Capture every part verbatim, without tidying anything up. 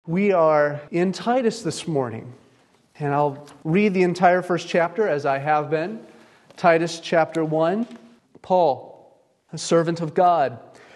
We are in Titus this morning, and I'll read the entire first chapter as I have been. Titus chapter one, Paul, a servant of God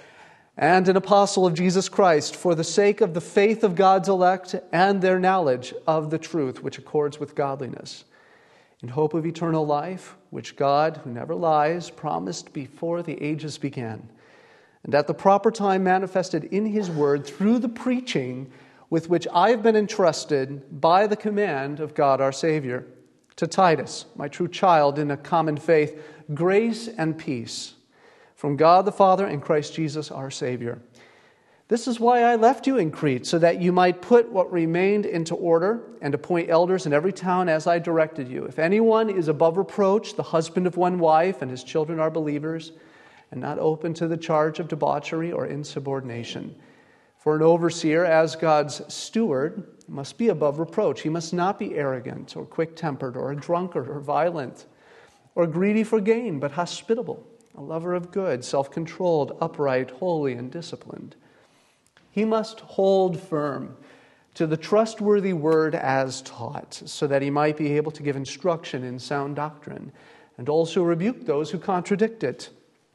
and an apostle of Jesus Christ, for the sake of the faith of God's elect and their knowledge of the truth which accords with godliness, in hope of eternal life, which God, who never lies, promised before the ages began, and at the proper time manifested in His word through the preaching with which I have been entrusted by the command of God our Savior. To Titus, my true child in a common faith, grace and peace from God the Father and Christ Jesus our Savior. This is why I left you in Crete, so that you might put what remained into order and appoint elders in every town as I directed you. If anyone is above reproach, the husband of one wife, and his children are believers, and not open to the charge of debauchery or insubordination. For an overseer, as God's steward, must be above reproach. He must not be arrogant or quick-tempered or a drunkard or violent or greedy for gain, but hospitable, a lover of good, self-controlled, upright, holy, and disciplined. He must hold firm to the trustworthy word as taught, so that he might be able to give instruction in sound doctrine, and also rebuke those who contradict it.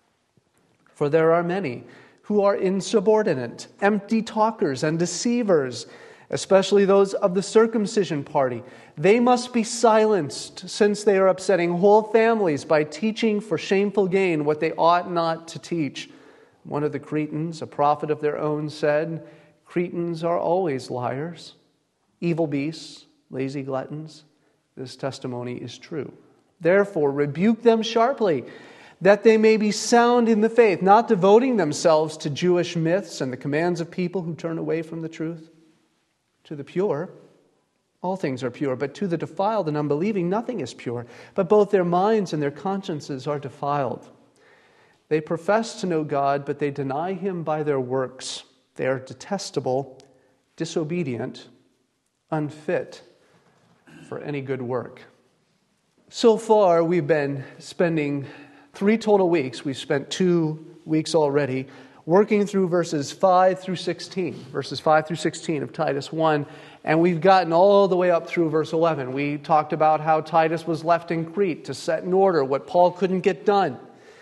For there are many who are insubordinate, empty talkers, and deceivers, especially those of the circumcision party. They must be silenced, since they are upsetting whole families by teaching for shameful gain what they ought not to teach. One of the Cretans, a prophet of their own, said, "Cretans are always liars, evil beasts, lazy gluttons." This testimony is true. Therefore, rebuke them sharply, that they may be sound in the faith, not devoting themselves to Jewish myths and the commands of people who turn away from the truth. To the pure, all things are pure, but to the defiled and unbelieving, nothing is pure. But both their minds and their consciences are defiled. They profess to know God, but they deny Him by their works. They are detestable, disobedient, unfit for any good work. So far, we've been spending three total weeks. We've spent two weeks already working through verses five through sixteen, verses five through sixteen of Titus one, and we've gotten all the way up through verse eleven. We talked about how Titus was left in Crete to set in order what Paul couldn't get done.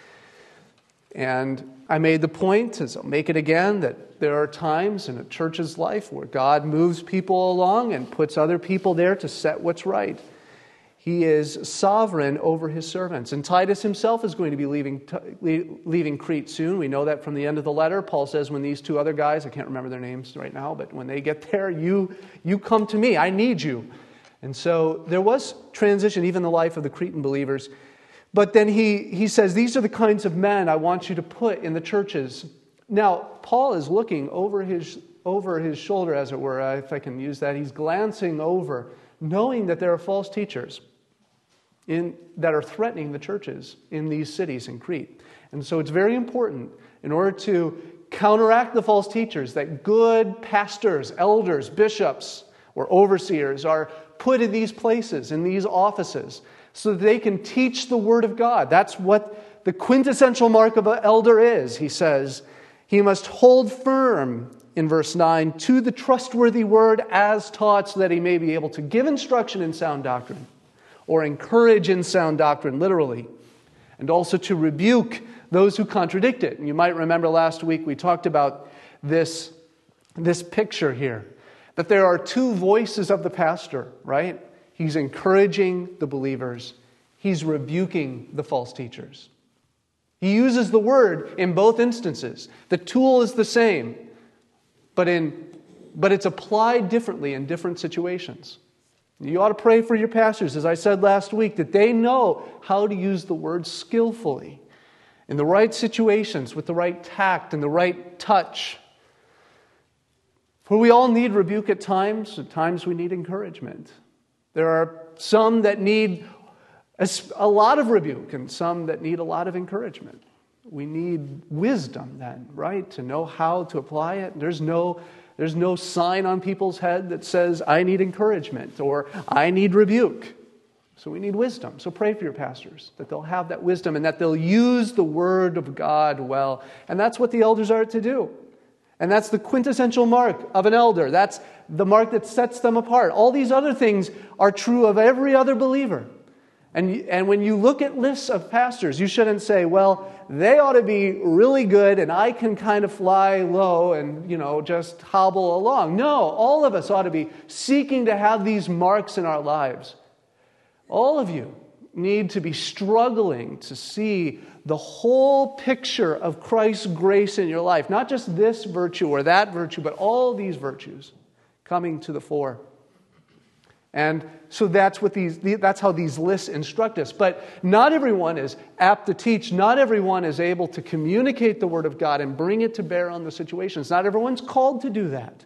And I made the point, as I'll make it again, that there are times in a church's life where God moves people along and puts other people there to set what's right. He is sovereign over His servants. And Titus himself is going to be leaving leaving Crete soon. We know that from the end of the letter. Paul says when these two other guys, I can't remember their names right now, but when they get there, you, you come to me. I need you. And so there was transition, even in the life of the Cretan believers. But then he, he says, these are the kinds of men I want you to put in the churches. Now, Paul is looking over his, over his shoulder, as it were, if I can use that. He's glancing over, knowing that there are false teachers in, that are threatening the churches in these cities in Crete. And so it's very important, in order to counteract the false teachers, that good pastors, elders, bishops, or overseers are put in these places, in these offices, so that they can teach the Word of God. That's what the quintessential mark of an elder is. He says he must hold firm, in verse nine, to the trustworthy word as taught, so that he may be able to give instruction in sound doctrine, or encourage in sound doctrine, literally, and also to rebuke those who contradict it. And you might remember last week we talked about this, this picture here, that there are two voices of the pastor, right? He's encouraging the believers. He's rebuking the false teachers. He uses the word in both instances. The tool is the same, but in but it's applied differently in different situations. You ought to pray for your pastors, as I said last week, that they know how to use the word skillfully, in the right situations, with the right tact and the right touch. For we all need rebuke at times. At times we need encouragement. There are some that need a lot of rebuke and some that need a lot of encouragement. We need wisdom then, right, to know how to apply it. There's no, there's no sign on people's head that says, I need encouragement or I need rebuke. So we need wisdom. So pray for your pastors, that they'll have that wisdom and that they'll use the Word of God well. And that's what the elders are to do. And that's the quintessential mark of an elder. That's the mark that sets them apart. All these other things are true of every other believer. And, and when you look at lists of pastors, you shouldn't say, well, they ought to be really good and I can kind of fly low and, you know, just hobble along. No, all of us ought to be seeking to have these marks in our lives. All of you need to be struggling to see the whole picture of Christ's grace in your life. Not just this virtue or that virtue, but all these virtues coming to the fore. And so that's what these that's how these lists instruct us. But not everyone is apt to teach. Not everyone is able to communicate the Word of God and bring it to bear on the situations. Not everyone's called to do that.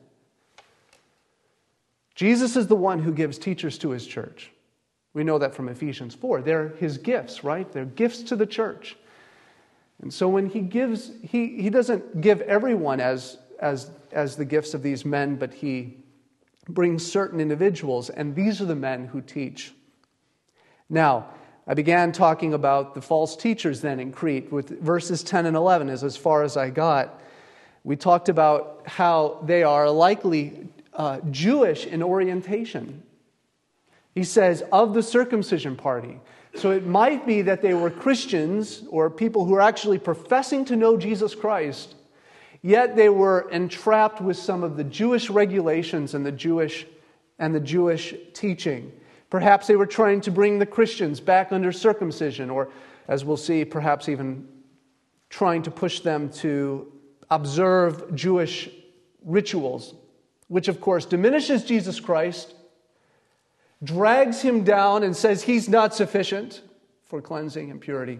Jesus is the one who gives teachers to His church. We know that from Ephesians four. They're His gifts, right? They're gifts to the church. And so when He gives, He, he doesn't give everyone as, as, as the gifts of these men, but He brings certain individuals, and these are the men who teach. Now, I began talking about the false teachers then in Crete with verses ten and eleven is as far as I got. We talked about how they are likely uh, Jewish in orientation. He says, of the circumcision party. So it might be that they were Christians or people who are actually professing to know Jesus Christ, yet they were entrapped with some of the Jewish regulations and the Jewish and the Jewish teaching. Perhaps they were trying to bring the Christians back under circumcision, or, as we'll see, perhaps even trying to push them to observe Jewish rituals, which of course diminishes Jesus Christ, drags Him down and says He's not sufficient for cleansing and purity,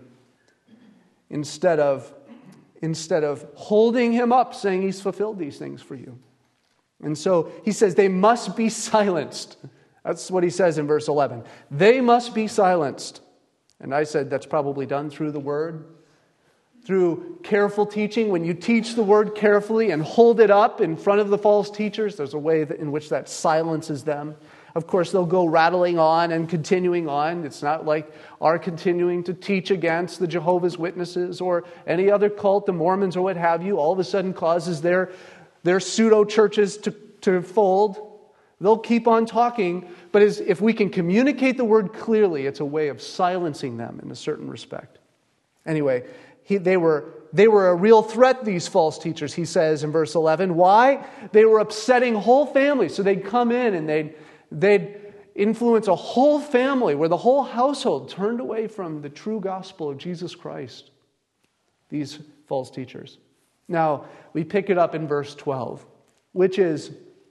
instead of Instead of holding Him up, saying He's fulfilled these things for you. And so He says they must be silenced. That's what He says in verse eleven. They must be silenced. And I said that's probably done through the Word, through careful teaching. When you teach the Word carefully and hold it up in front of the false teachers, there's a way in which that silences them. Of course, they'll go rattling on and continuing on. It's not like our continuing to teach against the Jehovah's Witnesses or any other cult, the Mormons or what have you, all of a sudden causes their, their pseudo-churches to, to fold. They'll keep on talking, but as, if we can communicate the Word clearly, it's a way of silencing them in a certain respect. Anyway, he, they were they were a real threat, these false teachers, he says in verse eleven. Why? They were upsetting whole families. So they'd come in and they'd They'd influence a whole family where the whole household turned away from the true gospel of Jesus Christ. These false teachers. Now, we pick it up in verse twelve, which is,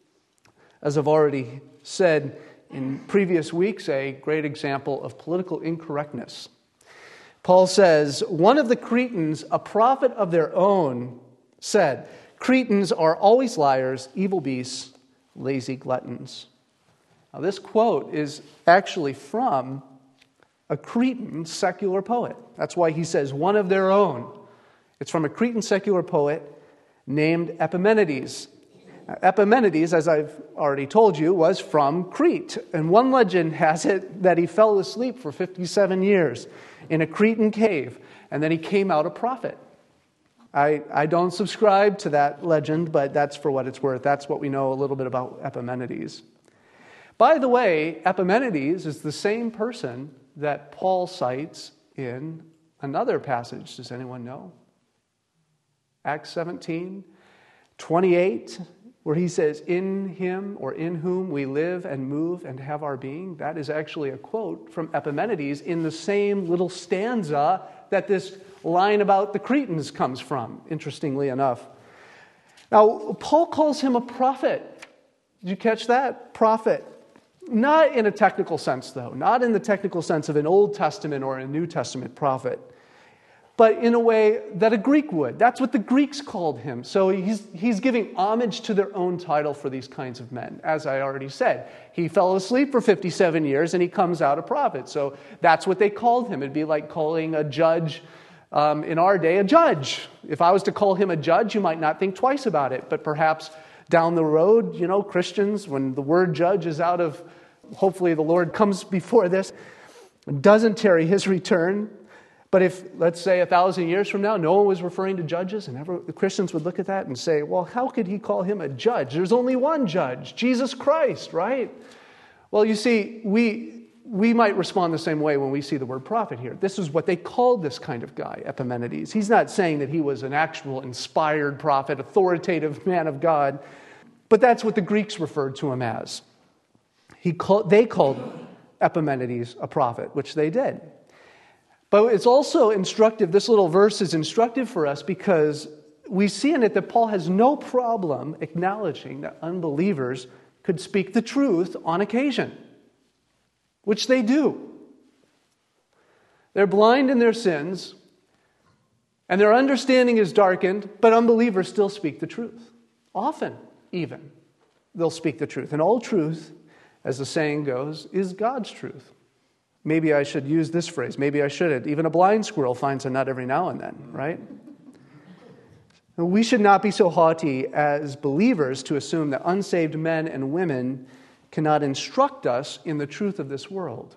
as I've already said in previous weeks, a great example of political incorrectness. Paul says, one of the Cretans, a prophet of their own, said, Cretans are always liars, evil beasts, lazy gluttons. Now, this quote is actually from a Cretan secular poet. That's why he says one of their own. It's from a Cretan secular poet named Epimenides. Now, Epimenides, as I've already told you, was from Crete. And one legend has it that he fell asleep for fifty-seven years in a Cretan cave, and then he came out a prophet. I, I don't subscribe to that legend, but that's for what it's worth. That's what we know a little bit about Epimenides. By the way, Epimenides is the same person that Paul cites in another passage. Does anyone know? Acts seventeen, twenty-eight, where he says, in him or in whom we live and move and have our being. That is actually a quote from Epimenides in the same little stanza that this line about the Cretans comes from, interestingly enough. Now, Paul calls him a prophet. Did you catch that? Prophet. Not in a technical sense, though. Not in the technical sense of an Old Testament or a New Testament prophet. But in a way that a Greek would. That's what the Greeks called him. So he's, he's giving homage to their own title for these kinds of men. As I already said, he fell asleep for fifty-seven years and he comes out a prophet. So that's what they called him. It'd be like calling a judge um, in our day a judge. If I was to call him a judge, you might not think twice about it. But perhaps down the road, you know, Christians, when the word judge is out of, hopefully the Lord comes before this, doesn't tarry his return. But if, let's say, a thousand years from now, no one was referring to judges, and ever, the Christians would look at that and say, well, how could he call him a judge? There's only one judge, Jesus Christ, right? Well, you see, we, we might respond the same way when we see the word prophet here. This is what they called this kind of guy, Epimenides. He's not saying that he was an actual inspired prophet, authoritative man of God, but that's what the Greeks referred to him as. He called, they called Epimenides a prophet, which they did. But it's also instructive, this little verse is instructive for us because we see in it that Paul has no problem acknowledging that unbelievers could speak the truth on occasion, which they do. They're blind in their sins, and their understanding is darkened, but unbelievers still speak the truth. Often, even, they'll speak the truth. And all truth, as the saying goes, is God's truth. Maybe I should use this phrase. Maybe I shouldn't. Even a blind squirrel finds a nut every now and then, right? We should not be so haughty as believers to assume that unsaved men and women cannot instruct us in the truth of this world.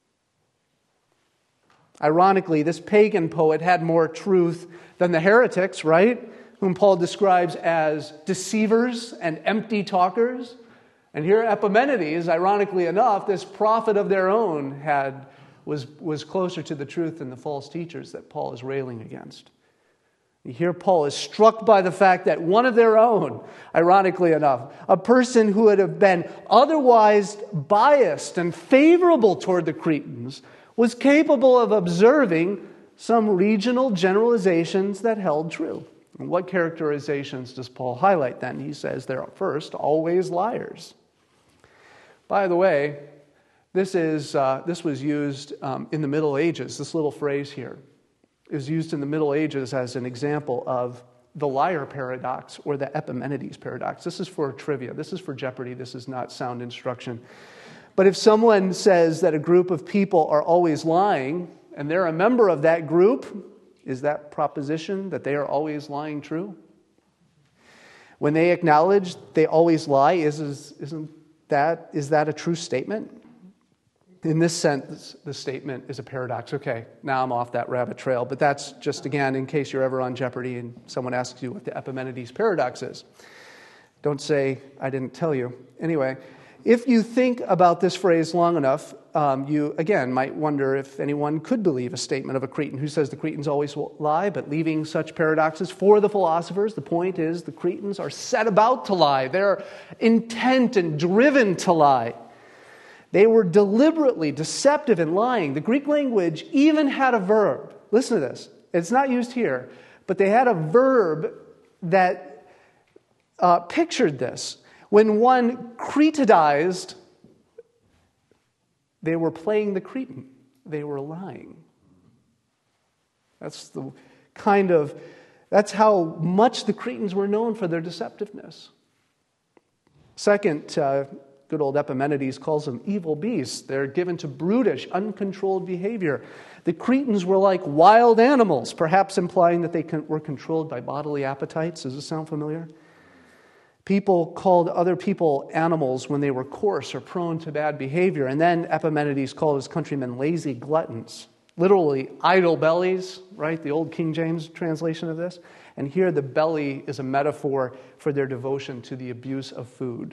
Ironically, this pagan poet had more truth than the heretics, right? Whom Paul describes as deceivers and empty talkers. And here Epimenides, ironically enough, this prophet of their own, had was, was closer to the truth than the false teachers that Paul is railing against. Here Paul is struck by the fact that one of their own, ironically enough, a person who would have been otherwise biased and favorable toward the Cretans, was capable of observing some regional generalizations that held true. And what characterizations does Paul highlight then? He says they're first, always liars. By the way, this is uh, this was used um, in the Middle Ages. This little phrase here is used in the Middle Ages as an example of the liar paradox or the Epimenides paradox. This is for trivia. This is for Jeopardy. This is not sound instruction. But if someone says that a group of people are always lying, and they're a member of that group, is that proposition that they are always lying true? When they acknowledge they always lie, is, is, isn't that, is that a true statement? In this sense, the statement is a paradox. Okay, now I'm off that rabbit trail, but that's just, again, in case you're ever on Jeopardy and someone asks you what the Epimenides paradox is. Don't say, I didn't tell you. Anyway, if you think about this phrase long enough, um, you, again, might wonder if anyone could believe a statement of a Cretan who says the Cretans always lie, but leaving such paradoxes for the philosophers. The point is the Cretans are set about to lie. They're intent and driven to lie. They were deliberately deceptive in lying. The Greek language even had a verb. Listen to this. It's not used here, but they had a verb that uh, pictured this. When one Cretidized, they were playing the Cretan. They were lying. That's the kind of, that's how much the Cretans were known for their deceptiveness. Second, uh, good old Epimenides calls them evil beasts. They're given to brutish, uncontrolled behavior. The Cretans were like wild animals, perhaps implying that they were controlled by bodily appetites. Does this sound familiar? People called other people animals when they were coarse or prone to bad behavior. And then Epimenides called his countrymen lazy gluttons. Literally, idle bellies, right? The old King James translation of this. And here the belly is a metaphor for their devotion to the abuse of food.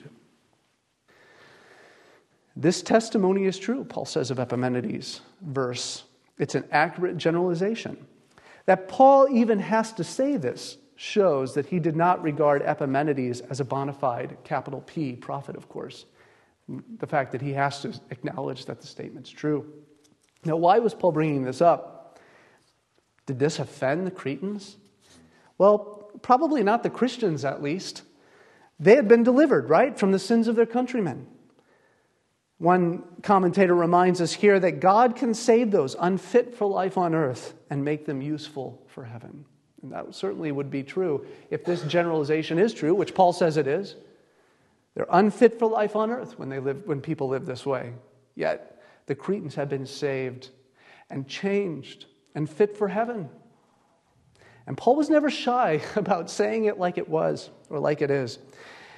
This testimony is true, Paul says of Epimenides' verse. It's an accurate generalization. That Paul even has to say this shows that he did not regard Epimenides as a bona fide, capital P, prophet, of course. The fact that he has to acknowledge that the statement's true. Now, why was Paul bringing this up? Did this offend the Cretans? Well, probably not the Christians, at least. They had been delivered, right, from the sins of their countrymen. One commentator reminds us here that God can save those unfit for life on earth and make them useful for heaven. And that certainly would be true if this generalization is true, which Paul says it is. They're unfit for life on earth when they live, when people live this way. Yet the Cretans have been saved and changed and fit for heaven. And Paul was never shy about saying it like it was or like it is.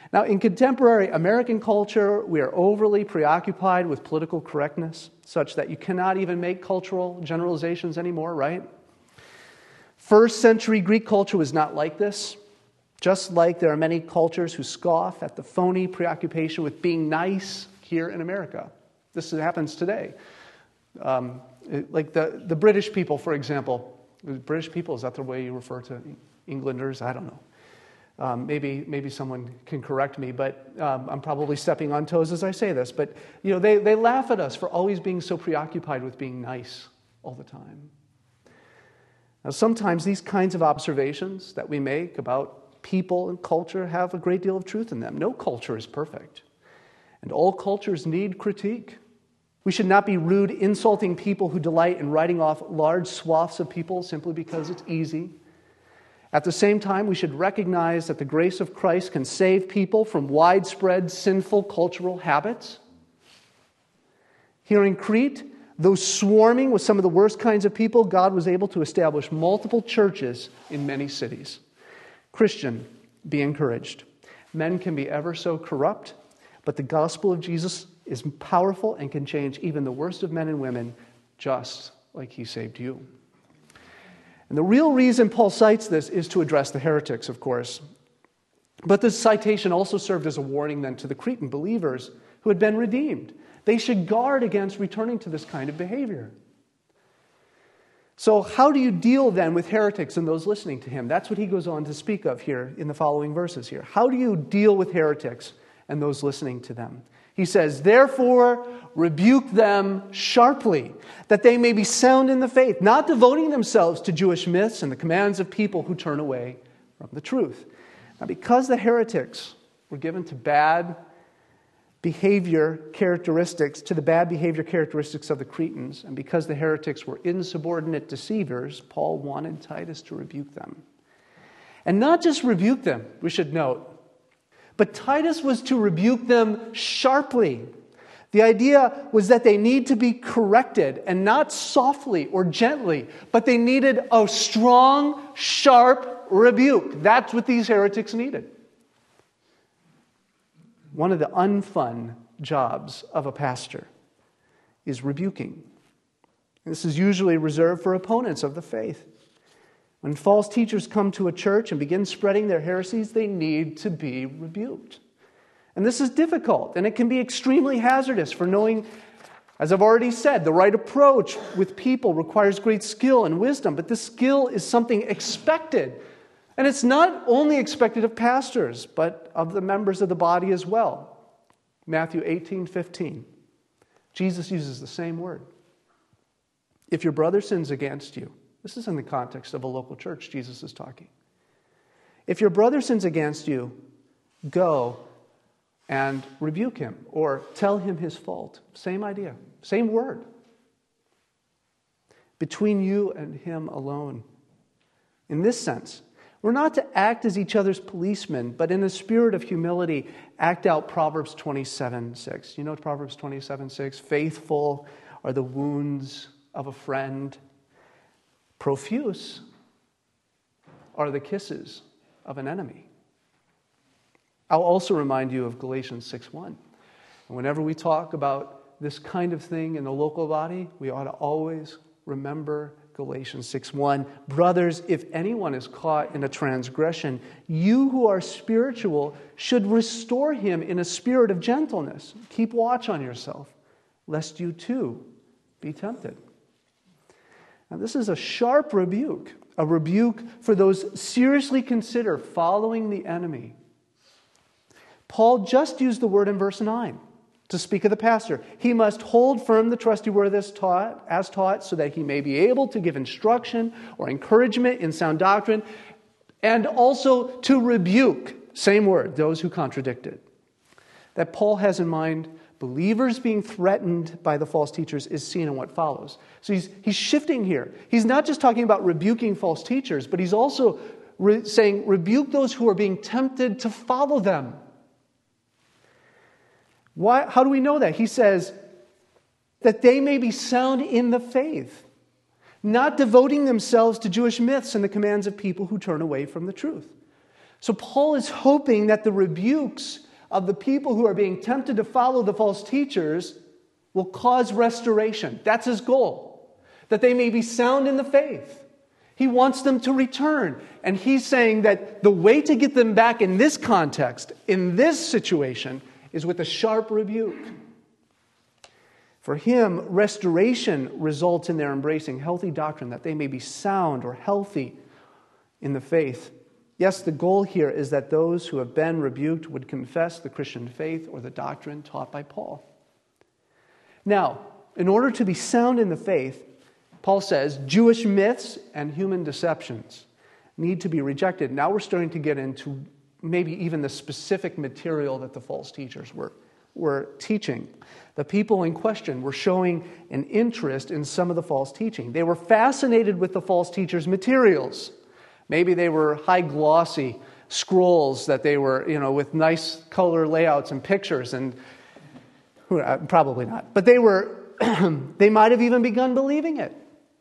Now, in contemporary American culture, we are overly preoccupied with political correctness, such that you cannot even make cultural generalizations anymore, right? First century Greek culture was not like this. Just like there are many cultures who scoff at the phony preoccupation with being nice here in America. This happens today. Um, it, like the, the British people, for example. British people, is that the way you refer to Englanders? I don't know. Um, maybe maybe someone can correct me, but um, I'm probably stepping on toes as I say this. But you know, they, they laugh at us for always being so preoccupied with being nice all the time. Now, sometimes these kinds of observations that we make about people and culture have a great deal of truth in them. No culture is perfect, and all cultures need critique. We should not be rude, insulting people who delight in writing off large swaths of people simply because it's easy. At the same time, we should recognize that the grace of Christ can save people from widespread sinful cultural habits. Here in Crete, though swarming with some of the worst kinds of people, God was able to establish multiple churches in many cities. Christian, be encouraged. Men can be ever so corrupt, but the gospel of Jesus is powerful and can change even the worst of men and women, just like he saved you. And the real reason Paul cites this is to address the heretics, of course. But this citation also served as a warning then to the Cretan believers who had been redeemed. They should guard against returning to this kind of behavior. So how do you deal then with heretics and those listening to him? That's what he goes on to speak of here in the following verses here. How do you deal with heretics and those listening to them? He says, therefore, rebuke them sharply, that they may be sound in the faith, not devoting themselves to Jewish myths and the commands of people who turn away from the truth. Now, because the heretics were given to bad behavior characteristics, to the bad behavior characteristics of the Cretans, and because the heretics were insubordinate deceivers, Paul wanted Titus to rebuke them. And not just rebuke them, we should note, but Titus was to rebuke them sharply. The idea was that they need to be corrected, and not softly or gently, but they needed a strong, sharp rebuke. That's what these heretics needed. One of the unfun jobs of a pastor is rebuking. This is usually reserved for opponents of the faith. When false teachers come to a church and begin spreading their heresies, they need to be rebuked. And this is difficult, and it can be extremely hazardous for knowing, as I've already said, the right approach with people requires great skill and wisdom, but this skill is something expected. And it's not only expected of pastors, but of the members of the body as well. Matthew eighteen fifteen. Jesus uses the same word. If your brother sins against you, this is in the context of a local church, Jesus is talking. If your brother sins against you, go and rebuke him or tell him his fault. Same idea, same word. Between you and him alone. In this sense, we're not to act as each other's policemen, but in a spirit of humility, act out Proverbs twenty-seven six. You know Proverbs twenty-seven six? Faithful are the wounds of a friend. Profuse are the kisses of an enemy. I'll also remind you of Galatians six one. And whenever we talk about this kind of thing in the local body, we ought to always remember Galatians six one. Brothers, if anyone is caught in a transgression, you who are spiritual should restore him in a spirit of gentleness. Keep watch on yourself, lest you too be tempted. Now, this is a sharp rebuke, a rebuke for those seriously consider following the enemy. Paul just used the word in verse nine to speak of the pastor. He must hold firm the trusty word as taught, as taught, so that he may be able to give instruction or encouragement in sound doctrine, and also to rebuke, same word, those who contradict it. That Paul has in mind believers being threatened by the false teachers is seen in what follows. So he's, he's shifting here. He's not just talking about rebuking false teachers, but he's also re- saying rebuke those who are being tempted to follow them. Why? How do we know that? He says that they may be sound in the faith, not devoting themselves to Jewish myths and the commands of people who turn away from the truth. So Paul is hoping that the rebukes of the people who are being tempted to follow the false teachers will cause restoration. That's his goal, that they may be sound in the faith. He wants them to return. And he's saying that the way to get them back in this context, in this situation, is with a sharp rebuke. For him, restoration results in their embracing healthy doctrine, that they may be sound or healthy in the faith. Yes, the goal here is that those who have been rebuked would confess the Christian faith or the doctrine taught by Paul. Now, in order to be sound in the faith, Paul says Jewish myths and human deceptions need to be rejected. Now we're starting to get into maybe even the specific material that the false teachers were, were teaching. The people in question were showing an interest in some of the false teaching. They were fascinated with the false teachers' materials. Maybe they were high glossy scrolls that they were, you know, with nice color layouts and pictures, and probably not. But they were, they might have even begun believing it.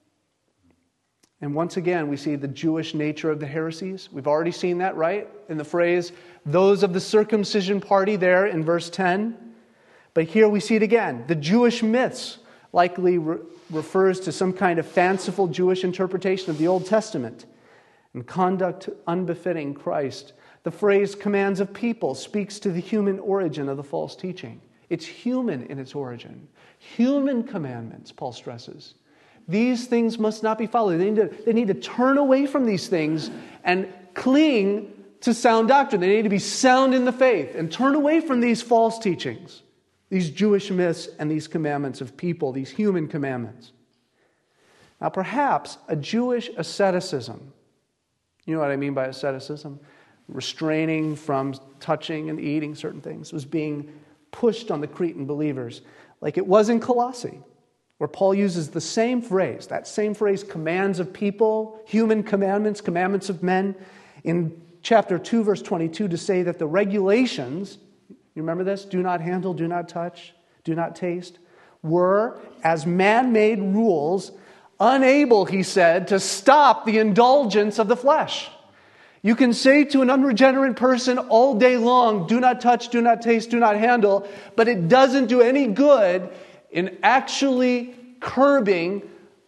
And once again, we see the Jewish nature of the heresies. We've already seen that, right? In the phrase, those of the circumcision party there in verse ten. But here we see it again. The Jewish myths likely re- refers to some kind of fanciful Jewish interpretation of the Old Testament and conduct unbefitting Christ. The phrase commands of people speaks to the human origin of the false teaching. It's human in its origin. Human commandments, Paul stresses. These things must not be followed. They need to, they need to turn away from these things and cling to sound doctrine. They need to be sound in the faith and turn away from these false teachings, these Jewish myths and these commandments of people, these human commandments. Now, perhaps a Jewish asceticism, you know what I mean by asceticism? Restraining from touching and eating certain things, was being pushed on the Cretan believers, like it was in Colossae, where Paul uses the same phrase, that same phrase, commands of people, human commandments, commandments of men, in chapter two, verse twenty-two, to say that the regulations, you remember this? Do not handle, do not touch, do not taste, were, as man-made rules, unable, he said, to stop the indulgence of the flesh. You can say to an unregenerate person all day long, do not touch, do not taste, do not handle, but it doesn't do any good in actually curbing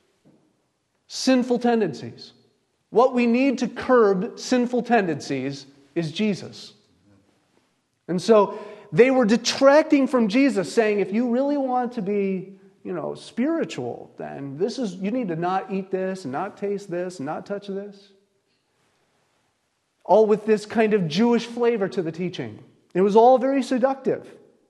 sinful tendencies. What we need to curb sinful tendencies is Jesus. And so they were detracting from Jesus, saying, if you really want to be, you know, spiritual, then this is, you need to not eat this, and not taste this, and not touch this. All with this kind of Jewish flavor to the teaching. It was all very seductive.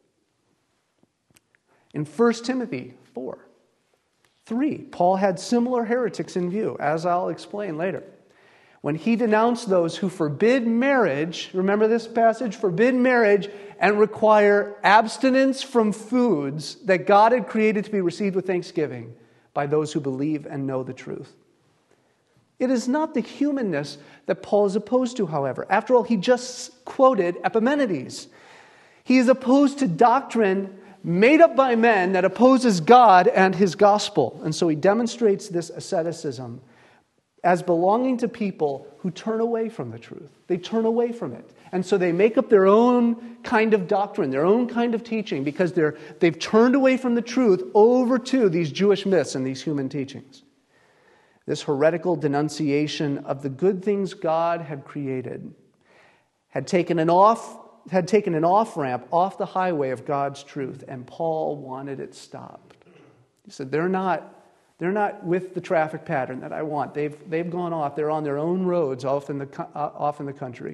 In First Timothy four, three, Paul had similar heretics in view, as I'll explain later. When he denounced those who forbid marriage, remember this passage? Forbid marriage and require abstinence from foods that God had created to be received with thanksgiving by those who believe and know the truth. It is not the humanness that Paul is opposed to, however. After all, he just quoted Epimenides. He is opposed to doctrine made up by men that opposes God and his gospel. And so he demonstrates this asceticism as belonging to people who turn away from the truth. They turn away from it. And so they make up their own kind of doctrine, their own kind of teaching, because they're, they've turned away from the truth over to these Jewish myths and these human teachings. This heretical denunciation of the good things God had created had taken an off had taken an off-ramp off the highway of God's truth, and Paul wanted it stopped. He said, they're not, they're not with the traffic pattern that I want. They've, they've gone off. They're on their own roads off in the, uh, off in the country.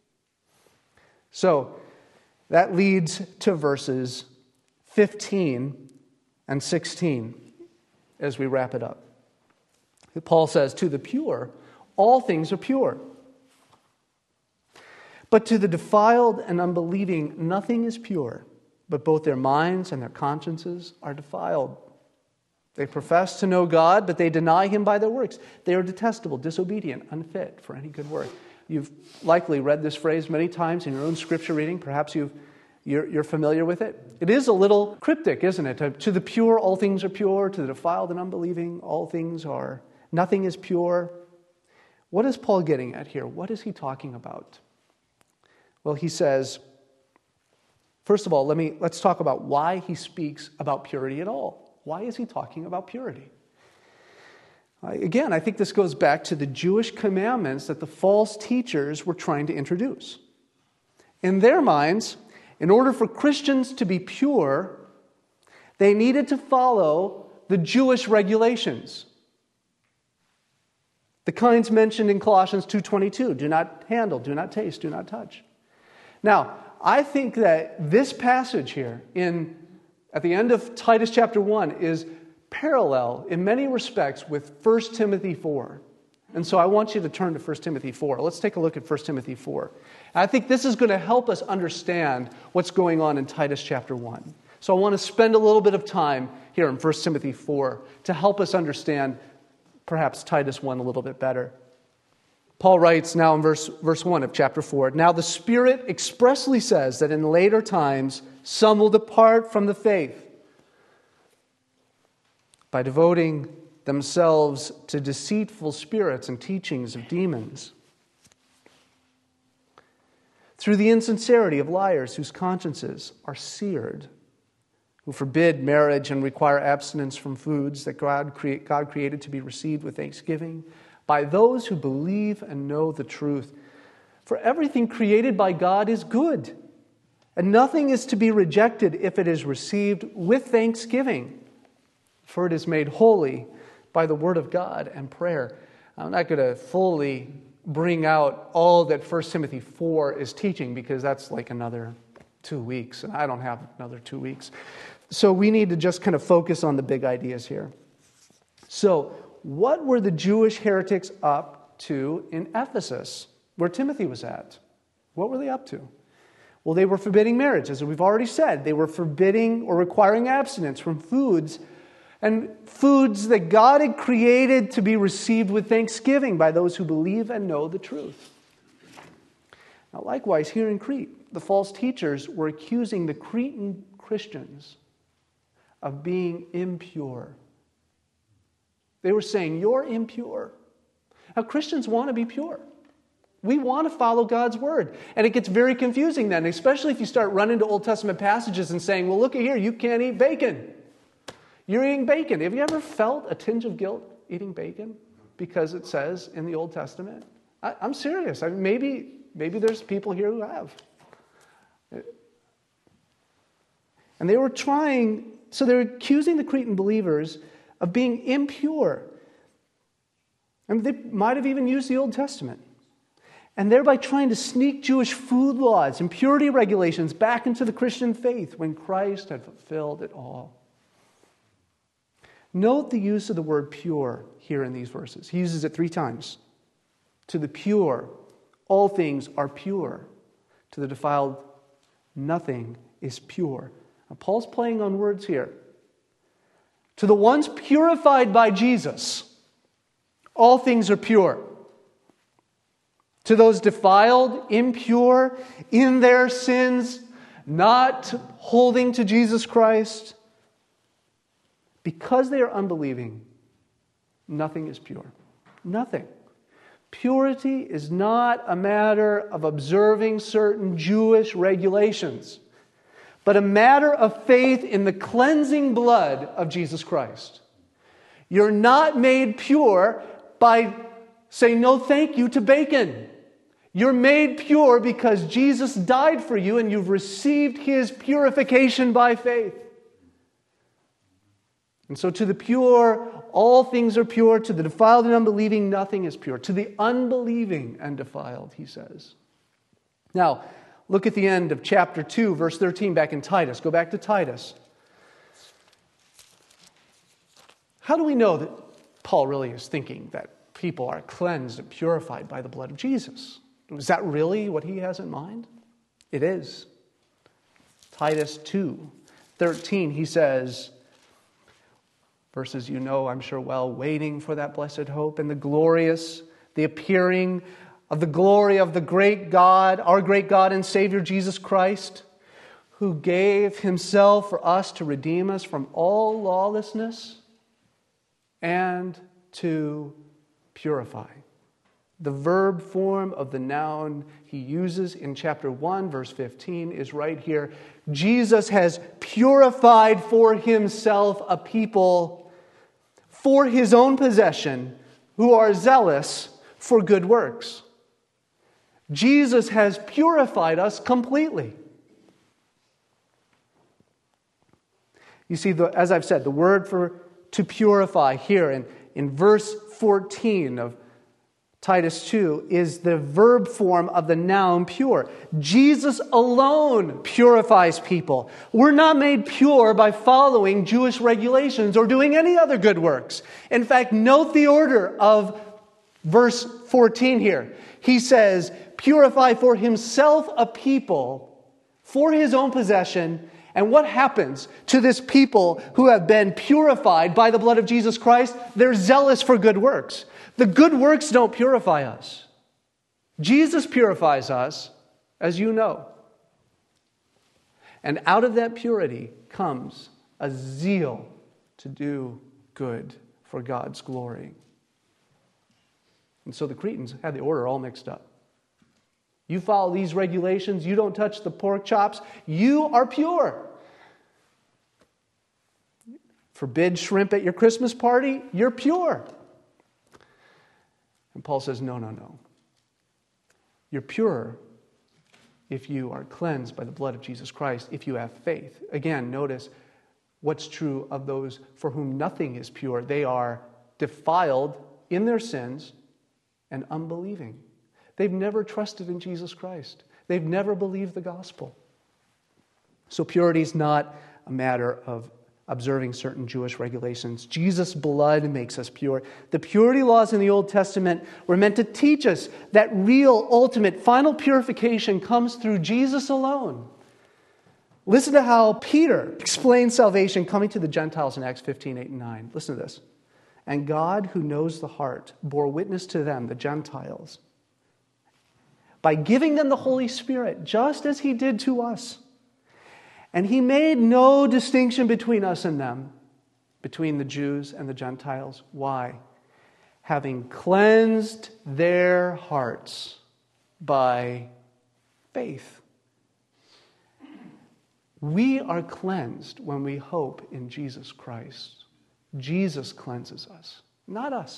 So that leads to verses fifteen and sixteen as we wrap it up. Paul says, to the pure, all things are pure. But to the defiled and unbelieving, nothing is pure, but both their minds and their consciences are defiled. They profess to know God, but they deny him by their works. They are detestable, disobedient, unfit for any good work. You've likely read this phrase many times in your own scripture reading. Perhaps you've, you're, you're familiar with it. It is a little cryptic, isn't it? To, to the pure, all things are pure. To the defiled and unbelieving, all things are, nothing is pure. What is Paul getting at here? What is he talking about? Well, he says, first of all, let me, let's talk about why he speaks about purity at all. Why is he talking about purity? Again, I think this goes back to the Jewish commandments that the false teachers were trying to introduce. In their minds, in order for Christians to be pure, they needed to follow the Jewish regulations. The kinds mentioned in Colossians two twenty-two, do not handle, do not taste, do not touch. Now, I think that this passage here in at the end of Titus chapter one is parallel in many respects with First Timothy four. And so I want you to turn to First Timothy four. Let's take a look at First Timothy four. I think this is going to help us understand what's going on in Titus chapter one. So I want to spend a little bit of time here in First Timothy four to help us understand perhaps Titus one a little bit better. Paul writes now in verse, verse one of chapter four, "Now the Spirit expressly says that in later times some will depart from the faith by devoting themselves to deceitful spirits and teachings of demons, through the insincerity of liars whose consciences are seared, who forbid marriage and require abstinence from foods that God, create, God created to be received with thanksgiving by those who believe and know the truth. For everything created by God is good, and nothing is to be rejected if it is received with thanksgiving, for it is made holy by the word of God and prayer." I'm not going to fully bring out all that First Timothy four is teaching because that's like another two weeks, and I don't have another two weeks. So we need to just kind of focus on the big ideas here. So what were the Jewish heretics up to in Ephesus, where Timothy was at? What were they up to? Well, they were forbidding marriage, as we've already said. They were forbidding or requiring abstinence from foods and foods that God had created to be received with thanksgiving by those who believe and know the truth. Now, likewise, here in Crete, the false teachers were accusing the Cretan Christians of being impure. They were saying, "You're impure." Now, Christians want to be pure. We want to follow God's word. And it gets very confusing then, especially if you start running to Old Testament passages and saying, "Well, look at here, you can't eat bacon. You're eating bacon." Have you ever felt a tinge of guilt eating bacon because it says in the Old Testament? I, I'm serious. I mean, maybe, maybe there's people here who have. And they were trying, so they were accusing the Cretan believers of being impure. I mean, they might have even used the Old Testament. And thereby trying to sneak Jewish food laws and purity regulations back into the Christian faith when Christ had fulfilled it all. Note the use of the word pure here in these verses. He uses it three times. To the pure, all things are pure. To the defiled, nothing is pure. Now, Paul's playing on words here. To the ones purified by Jesus, all things are pure. To those defiled, impure, in their sins, not holding to Jesus Christ, because they are unbelieving, nothing is pure. Nothing. Purity is not a matter of observing certain Jewish regulations, but a matter of faith in the cleansing blood of Jesus Christ. You're not made pure by saying no thank you to bacon. You're made pure because Jesus died for you and you've received His purification by faith. And so to the pure, all things are pure. To the defiled and unbelieving, nothing is pure. To the unbelieving and defiled, he says. Now, look at the end of chapter two, verse thirteen, back in Titus. Go back to Titus. How do we know that Paul really is thinking that people are cleansed and purified by the blood of Jesus? Is that really what he has in mind? It is. Titus two thirteen, he says, verses you know, I'm sure well, waiting for that blessed hope and the glorious, the appearing of the glory of the great God, our great God and Savior Jesus Christ, who gave Himself for us to redeem us from all lawlessness and to purify The verb form of the noun he uses in chapter one, verse fifteen, is right here. Jesus has purified for himself a people for his own possession who are zealous for good works. Jesus has purified us completely. You see, the, as I've said, the word for to purify here in, in verse fourteen of Titus two is the verb form of the noun pure. Jesus alone purifies people. We're not made pure by following Jewish regulations or doing any other good works. In fact, note the order of verse fourteen here. He says, purify for himself a people for his own possession. And what happens to this people who have been purified by the blood of Jesus Christ? They're zealous for good works. The good works don't purify us. Jesus purifies us, as you know. And out of that purity comes a zeal to do good for God's glory. And so the Cretans had the order all mixed up. You follow these regulations, you don't touch the pork chops, you are pure. Forbid shrimp at your Christmas party, you're pure. And Paul says, no, no, no. You're pure if you are cleansed by the blood of Jesus Christ, if you have faith. Again, notice what's true of those for whom nothing is pure. They are defiled in their sins and unbelieving. They've never trusted in Jesus Christ. They've never believed the gospel. So purity is not a matter of observing certain Jewish regulations. Jesus' blood makes us pure. The purity laws in the Old Testament were meant to teach us that real, ultimate, final purification comes through Jesus alone. Listen to how Peter explains salvation coming to the Gentiles in Acts fifteen, eight and nine. Listen to this. And God, who knows the heart, bore witness to them, the Gentiles, by giving them the Holy Spirit, just as he did to us. And he made no distinction between us and them, between the Jews and the Gentiles. Why? Having cleansed their hearts by faith. We are cleansed when we hope in Jesus Christ. Jesus cleanses us, not us.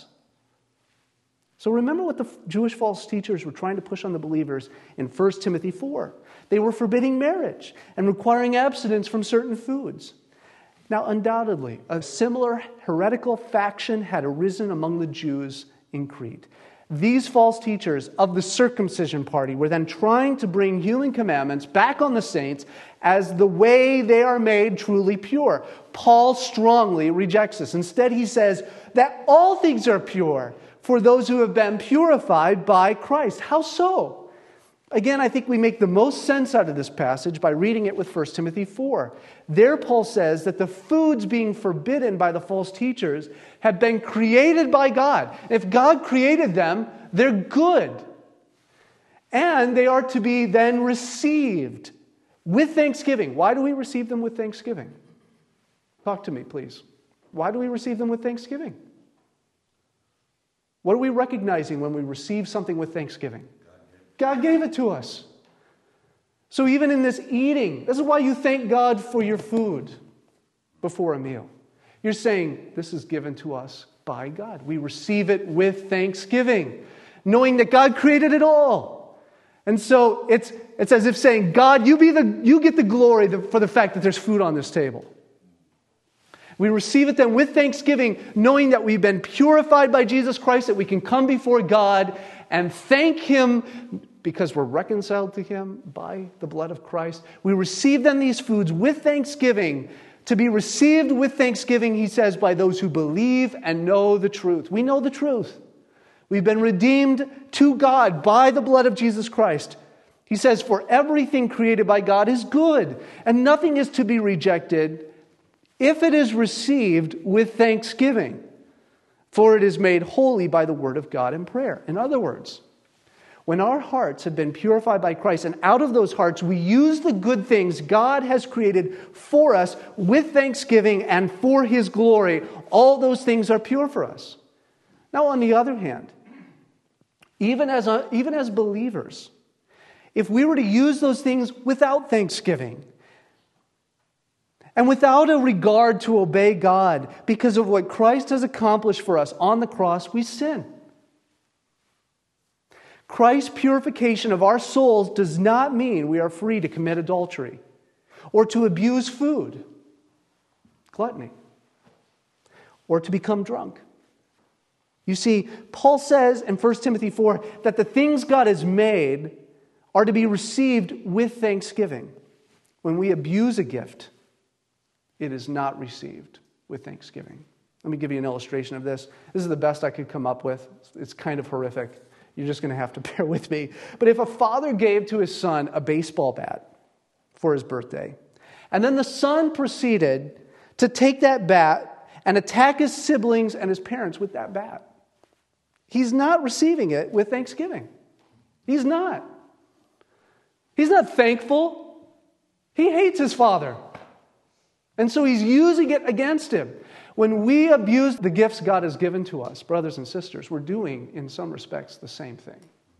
So remember what the Jewish false teachers were trying to push on the believers in First Timothy four. They were forbidding marriage and requiring abstinence from certain foods. Now, undoubtedly, a similar heretical faction had arisen among the Jews in Crete. These false teachers of the circumcision party were then trying to bring human commandments back on the saints as the way they are made truly pure. Paul strongly rejects this. Instead, he says that all things are pure for those who have been purified by Christ. How so? Again, I think we make the most sense out of this passage by reading it with First Timothy four. There, Paul says that the foods being forbidden by the false teachers have been created by God. If God created them, they're good. And they are to be then received with thanksgiving. Why do we receive them with thanksgiving? Talk to me, please. Why do we receive them with thanksgiving? What are we recognizing when we receive something with thanksgiving? God gave it to us. So even in this eating, this is why you thank God for your food before a meal. You're saying, this is given to us by God. We receive it with thanksgiving, knowing that God created it all. And so it's it's as if saying, God, you be the you get the glory for the fact that there's food on this table. We receive it then with thanksgiving, knowing that we've been purified by Jesus Christ, that we can come before God and thank Him because we're reconciled to Him by the blood of Christ. We receive then these foods with thanksgiving, to be received with thanksgiving, he says, by those who believe and know the truth. We know the truth. We've been redeemed to God by the blood of Jesus Christ. He says, for everything created by God is good, and nothing is to be rejected if it is received with thanksgiving, for it is made holy by the word of God in prayer. In other words, when our hearts have been purified by Christ, and out of those hearts we use the good things God has created for us with thanksgiving and for His glory, all those things are pure for us. Now, on the other hand, even as, a, even as believers, if we were to use those things without thanksgiving and without a regard to obey God because of what Christ has accomplished for us on the cross, we sin. Christ's purification of our souls does not mean we are free to commit adultery or to abuse food, gluttony, or to become drunk. You see, Paul says in First Timothy four that the things God has made are to be received with thanksgiving. When we abuse a gift, it is not received with thanksgiving. Let me give you an illustration of this. This is the best I could come up with. It's kind of horrific. You're just going to have to bear with me. But if a father gave to his son a baseball bat for his birthday, and then the son proceeded to take that bat and attack his siblings and his parents with that bat, he's not receiving it with thanksgiving. He's not. He's not thankful. He hates his father. And so he's using it against him. When we abuse the gifts God has given to us, brothers and sisters, we're doing, in some respects, the same thing.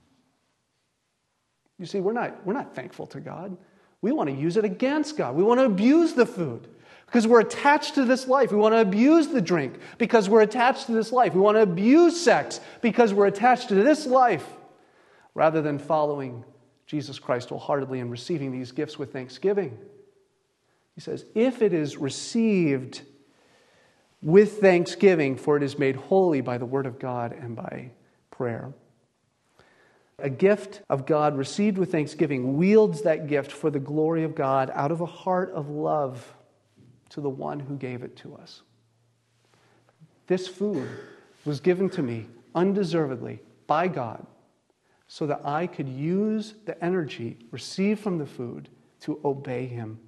You see, we're not, we're not thankful to God. We want to use it against God. We want to abuse the food because we're attached to this life. We want to abuse the drink because we're attached to this life. We want to abuse sex because we're attached to this life, rather than following Jesus Christ wholeheartedly and receiving these gifts with thanksgiving. He says, if it is received with thanksgiving, for it is made holy by the word of God and by prayer. A gift of God received with thanksgiving wields that gift for the glory of God out of a heart of love to the one who gave it to us. This food was given to me undeservedly by God so that I could use the energy received from the food to obey Him,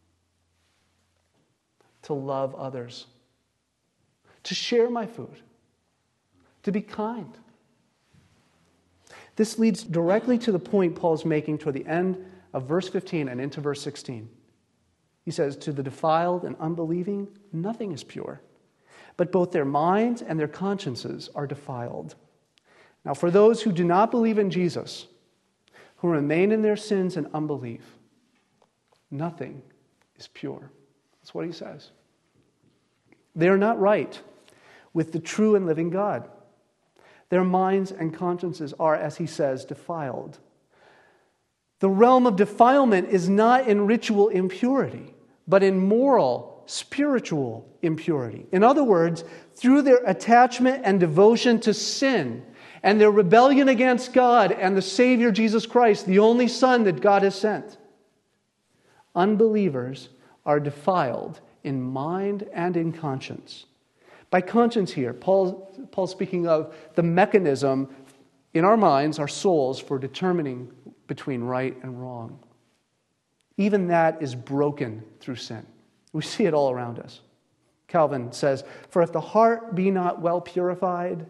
to love others, to share my food, to be kind. This leads directly to the point Paul's making toward the end of verse fifteen and into verse sixteen. He says, to the defiled and unbelieving, nothing is pure, but both their minds and their consciences are defiled. Now, for those who do not believe in Jesus, who remain in their sins and unbelief, nothing is pure. That's what he says. They are not right with the true and living God. Their minds and consciences are, as he says, defiled. The realm of defilement is not in ritual impurity, but in moral, spiritual impurity. In other words, through their attachment and devotion to sin and their rebellion against God and the Savior Jesus Christ, the only Son that God has sent, unbelievers are defiled in mind and in conscience. By conscience here, Paul, Paul's speaking of the mechanism in our minds, our souls, for determining between right and wrong. Even that is broken through sin. We see it all around us. Calvin says, for if the heart be not well purified,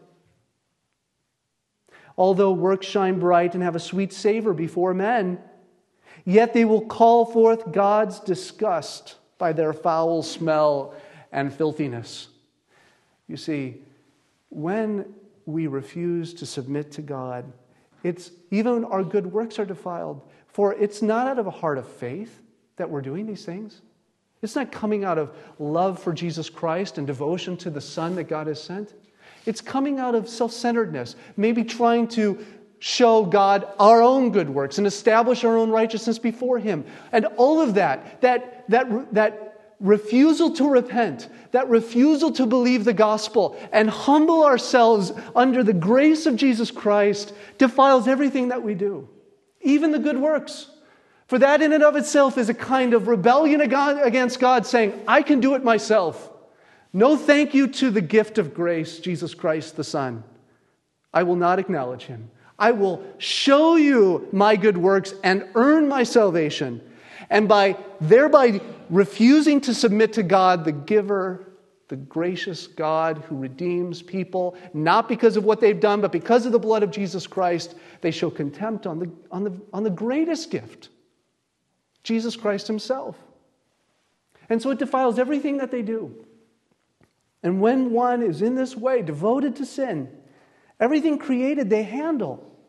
although works shine bright and have a sweet savor before men, yet they will call forth God's disgust by their foul smell and filthiness. You see, when we refuse to submit to God, it's even our good works are defiled. For it's not out of a heart of faith that we're doing these things. It's not coming out of love for Jesus Christ and devotion to the Son that God has sent. It's coming out of self-centeredness, maybe trying to show God our own good works and establish our own righteousness before Him. And all of that, that, that, that refusal to repent, that refusal to believe the gospel and humble ourselves under the grace of Jesus Christ defiles everything that we do, even the good works. For that in and of itself is a kind of rebellion against God, saying, I can do it myself. No thank you to the gift of grace, Jesus Christ the Son. I will not acknowledge Him. I will show you my good works and earn my salvation. And by thereby refusing to submit to God, the giver, the gracious God who redeems people, not because of what they've done, but because of the blood of Jesus Christ, they show contempt on the, on the, on the greatest gift, Jesus Christ Himself. And so it defiles everything that they do. And when one is in this way, devoted to sin, everything created they handle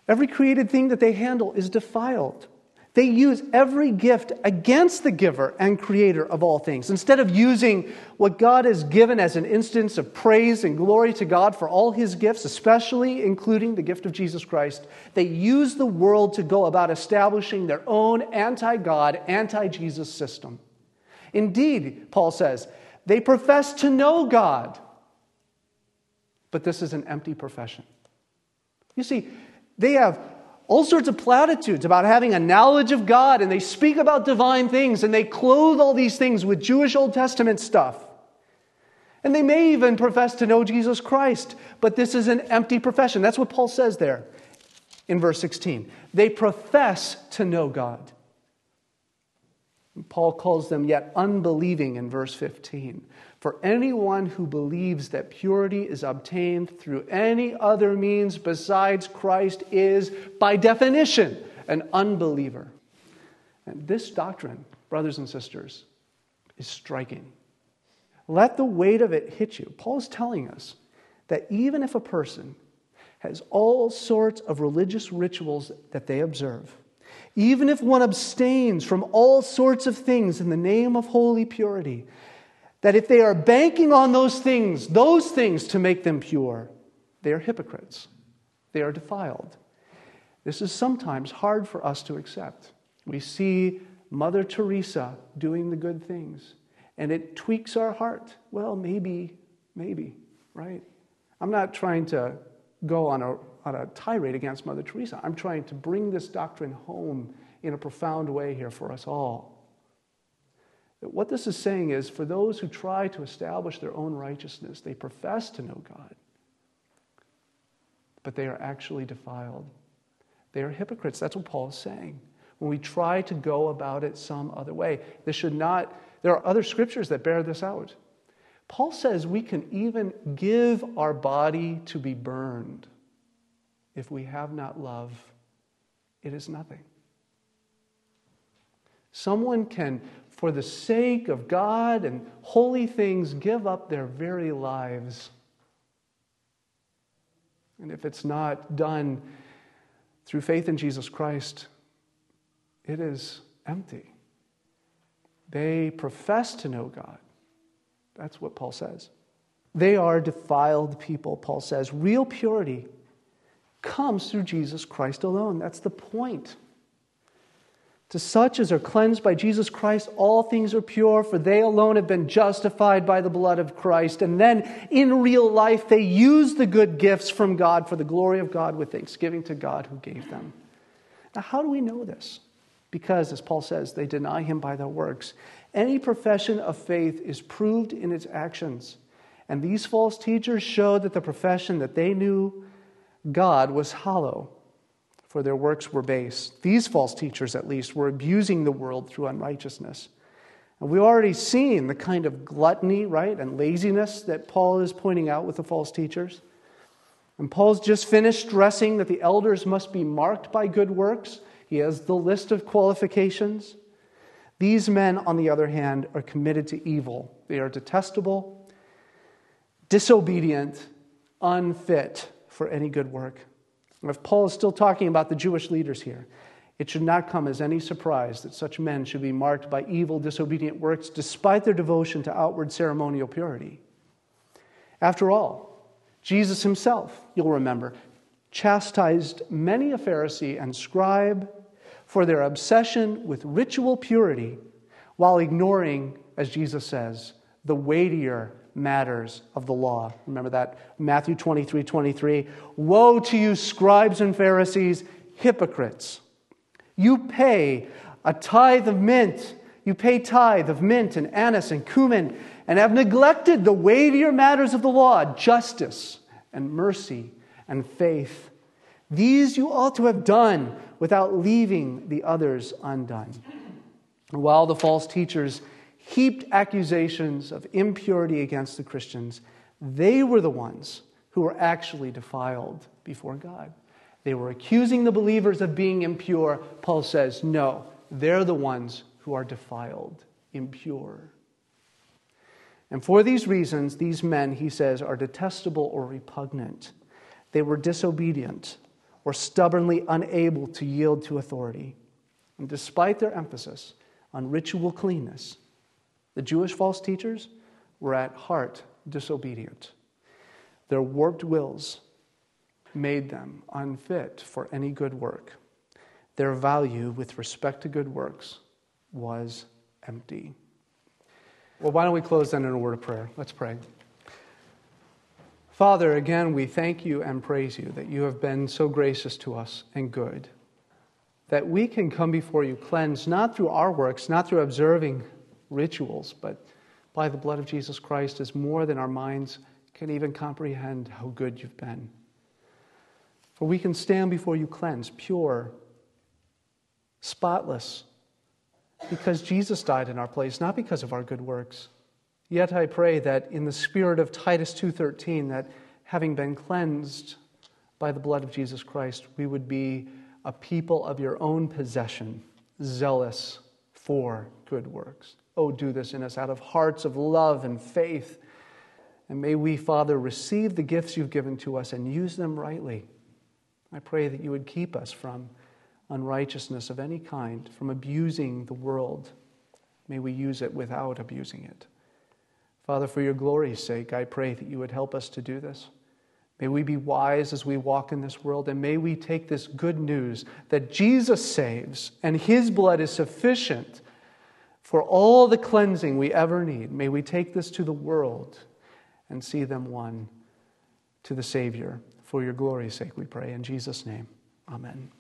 Every created thing that they handle is defiled. They use every gift against the giver and creator of all things. Instead of using what God has given as an instance of praise and glory to God for all his gifts, especially including the gift of Jesus Christ, they use the world to go about establishing their own anti-God, anti-Jesus system. Indeed, Paul says, they profess to know God, but this is an empty profession. You see, they have all sorts of platitudes about having a knowledge of God, and they speak about divine things, and they clothe all these things with Jewish Old Testament stuff. And they may even profess to know Jesus Christ, but this is an empty profession. That's what Paul says there in verse sixteen. They profess to know God. And Paul calls them yet unbelieving in verse fifteen. For anyone who believes that purity is obtained through any other means besides Christ is, by definition, an unbeliever. And this doctrine, brothers and sisters, is striking. Let the weight of it hit you. Paul is telling us that even if a person has all sorts of religious rituals that they observe, even if one abstains from all sorts of things in the name of holy purity, that if they are banking on those things, those things to make them pure, they are hypocrites. They are defiled. This is sometimes hard for us to accept. We see Mother Teresa doing the good things, and it tweaks our heart. Well, maybe, maybe, right? I'm not trying to go on a, on a tirade against Mother Teresa. I'm trying to bring this doctrine home in a profound way here for us all. What this is saying is, for those who try to establish their own righteousness, they profess to know God, but they are actually defiled. They are hypocrites. That's what Paul is saying. When we try to go about it some other way, this should not, there are other scriptures that bear this out. Paul says we can even give our body to be burned. If we have not love, it is nothing. Someone can, for the sake of God and holy things, give up their very lives. And if it's not done through faith in Jesus Christ, it is empty. They profess to know God. That's what Paul says. They are defiled people, Paul says. Real purity comes through Jesus Christ alone. That's the point. To such as are cleansed by Jesus Christ, all things are pure, for they alone have been justified by the blood of Christ. And then in real life, they use the good gifts from God for the glory of God with thanksgiving to God who gave them. Now, how do we know this? Because, as Paul says, they deny him by their works. Any profession of faith is proved in its actions. And these false teachers showed that the profession that they knew God was hollow, for their works were base. These false teachers, at least, were abusing the world through unrighteousness. And we've already seen the kind of gluttony, right, and laziness that Paul is pointing out with the false teachers. And Paul's just finished stressing that the elders must be marked by good works. He has the list of qualifications. These men, on the other hand, are committed to evil. They are detestable, disobedient, unfit for any good work. And if Paul is still talking about the Jewish leaders here, it should not come as any surprise that such men should be marked by evil, disobedient works despite their devotion to outward ceremonial purity. After all, Jesus himself, you'll remember, chastised many a Pharisee and scribe for their obsession with ritual purity while ignoring, as Jesus says, the weightier matters of the law. Remember that? Matthew twenty-three twenty-three. Woe to you, scribes and Pharisees, hypocrites! You pay a tithe of mint. You pay tithe of mint and anise and cumin, and have neglected the weightier matters of the law, justice and mercy and faith. These you ought to have done without leaving the others undone. While the false teachers heaped accusations of impurity against the Christians, they were the ones who were actually defiled before God. They were accusing the believers of being impure. Paul says, no, they're the ones who are defiled, impure. And for these reasons, these men, he says, are detestable or repugnant. They were disobedient or stubbornly unable to yield to authority. And despite their emphasis on ritual cleanness, the Jewish false teachers were at heart disobedient. Their warped wills made them unfit for any good work. Their value with respect to good works was empty. Well, why don't we close then in a word of prayer? Let's pray. Father, again, we thank you and praise you that you have been so gracious to us and good, that we can come before you cleansed, not through our works, not through observing rituals, but by the blood of Jesus Christ is more than our minds can even comprehend how good you've been. For we can stand before you cleansed, pure, spotless, because Jesus died in our place, not because of our good works. Yet I pray that in the spirit of Titus two thirteen, that having been cleansed by the blood of Jesus Christ, we would be a people of your own possession, zealous for good works. Oh, do this in us out of hearts of love and faith. And may we, Father, receive the gifts you've given to us and use them rightly. I pray that you would keep us from unrighteousness of any kind, from abusing the world. May we use it without abusing it. Father, for your glory's sake, I pray that you would help us to do this. May we be wise as we walk in this world, and may we take this good news that Jesus saves and his blood is sufficient for all the cleansing we ever need. May we take this to the world and see them won to the Savior. For your glory's sake, we pray. In Jesus' name, amen.